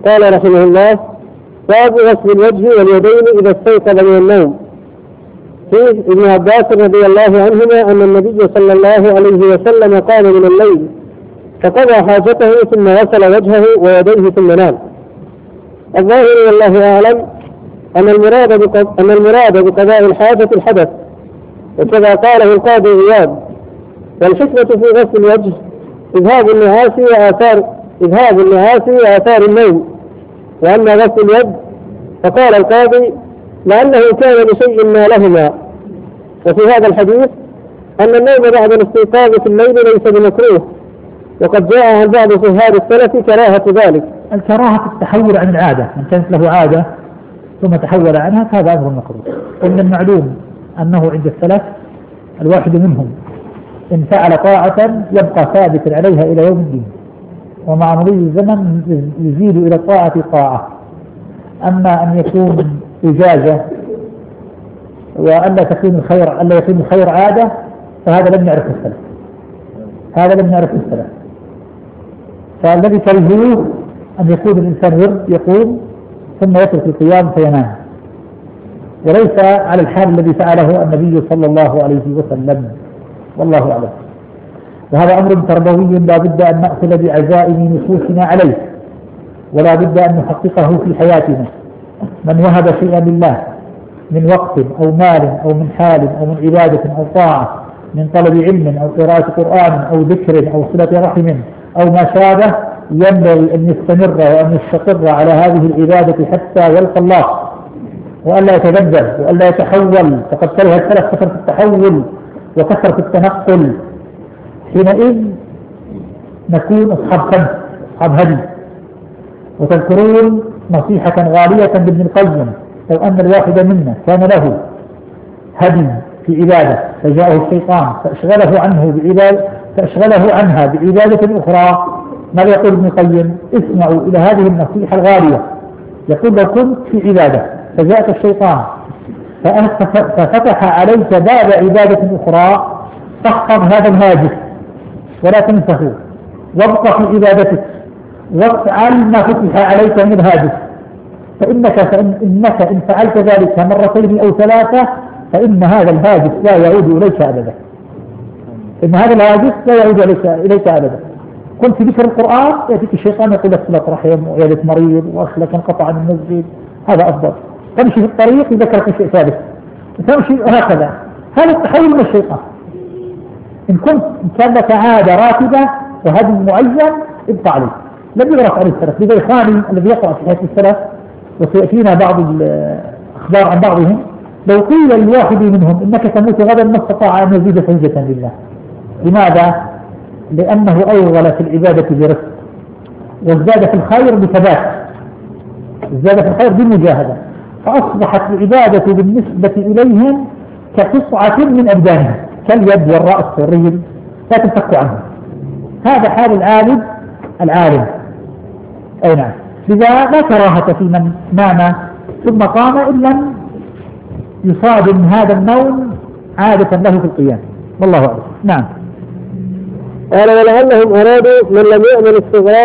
قال رحمه الله: باب غسل الوجه واليدين إذا استيقظ من النوم. فيه ابن عباس رضي الله عنهما أن النبي صلى الله عليه وسلم قام من الليل فقضى حاجته ثم غسل وجهه ويديه ثم نام. الظاهر والله أعلم أن المراد بقضاء الحاجة الحدث، وكذا قاله القاضي عياض. والحكمة في غسل الوجه إذهاب النعاس وآثار النوم. وأما غسل اليد فقال القاضي لأنه كان بشيء ما لهما. وفي هذا الحديث أن النوم بعد الاستيقاظ في الليل ليس بمكروه، وقد جاء عن بعض فهاد السلف كراهة ذلك. الكراهة التحول عن العادة، من كانت له عادة ثم تحول عنها فهذا أمر مكروه. ومن المعلوم أنه عند السلف الواحد منهم إن فعل طاعة يبقى ثابتا عليها إلى يوم الدين، ومع مضي الزمن يزيد إلى الطاعة طاعة. أما أن يكون إجازة وألا يكون الخير عادة فهذا لم يعرف السلف. فالذي كرهوه أن يكون الإنسان ورد يقوم ثم يترك القيام فينام، وليس على الحال الذي فعله النبي صلى الله عليه وسلم، والله أعلم. وهذا أمر تربوي لا بد أن نأخذ بعزائم نفوسنا عليه، ولا بد أن نحققه في حياتنا. من وهب شيئا لله من وقت أو مال أو من حال أو من عبادة أو طاعة، من طلب علم أو قراءة قرآن أو ذكر أو صلة رحم أو ما شابه، ينبغي أن يستمر وأن يستقر على هذه العبادة حتى يلقى الله، وألا يتذبذب وألا يتحول. فقد كره السلف كثرة التحول وكثرة التنقل. حينئذ نكون أصحاب هدي. وتذكرون نصيحة غالية لابن القيم: لو أن الواحد منا كان له هدي في عبادة فجاءه الشيطان فأشغله عنها بعبادة أخرى، ماذا يقول ابن القيم؟ اسمعوا إلى هذه النصيحة الغالية. يقول: لو كنت في عبادة فجاءك الشيطان ففتح عليك باب عبادة أخرى، فاحفظ هذا الهاجس ولا تنسه، وابقى في عبادتك وافعل ما فتح عليك من الهاجس، فإنك إن فعلت ذلك مرتين أو ثلاثة فإن هذا الهاجس لا يعود إليك أبدا. كنت في ذكر القرآن يأتيك الشيطان يقول لك صلة رحم وعيادة مريض وأخلك انقطع عن المسجد، هذا أفضل. تمشي في الطريق يذكرك شيء ثالث، تمشي هكذا. هذا التحول من الشيطان. إن كان لك عادة راتبة وهدي معين ابقى عليه، لم يغرق عليه السلف. لذا إخواني الذي يقرأ في حياة السلف وسيأتينا بعض الأخبار عن بعضهم، لو قيل للواحد منهم إنك تموت غدا ما استطاع أن يزيد سجدة لله. لماذا؟ لأنه أوغل في العبادة برفق، وازداد في الخير بثبات، ازداد في الخير بمجاهدة، فأصبحت العبادة بالنسبة إليهم كقطعة من أبدانهم، كاليد والرأس والرجل لا تنفك عنه. هذا حال العالم. أي نعم. لذا لا كراهة في من نام ثم قام إن لم يصادم هذا النوم عادة له في القيام، والله أعلم. نعم. قال: ولعلهم أرادوا من لم يؤمن استغراق